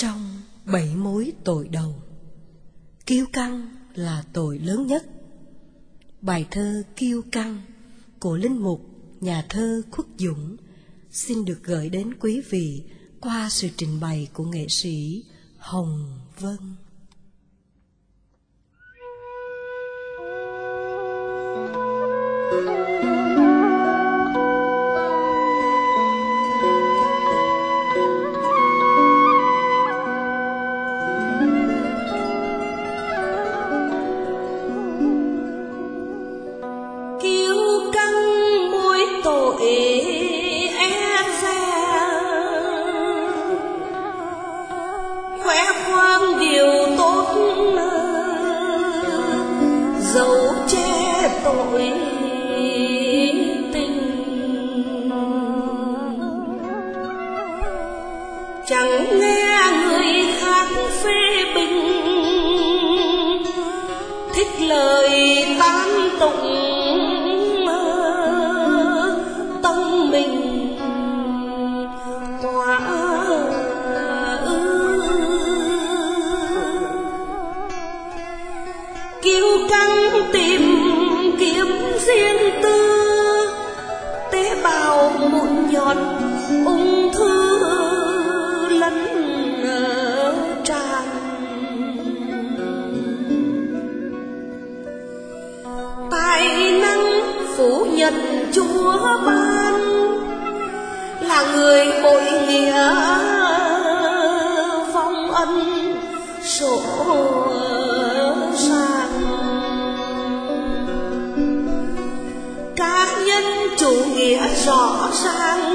Trong 7 mối tội đầu, kiêu căng là tội lớn nhất. Bài thơ Kiêu Căng của linh mục nhà thơ Khuất Dũng xin được gửi đến quý vị qua sự trình bày của nghệ sĩ Hồng Vân. Khoe khoang điều tốt, dẫu che tội tình. Chẳng nghe người khác phê bình, thích lời tán tụng tâm mình tỏa. Kiêu căng tìm kiếm riêng tư, tế bào mụn nhọt ung thư lẫn tràn. Tài năng phủ nhận Chúa ban, là người bội nghĩa vong ân sổ sang. Cá nhân chủ nghĩa rõ ràng,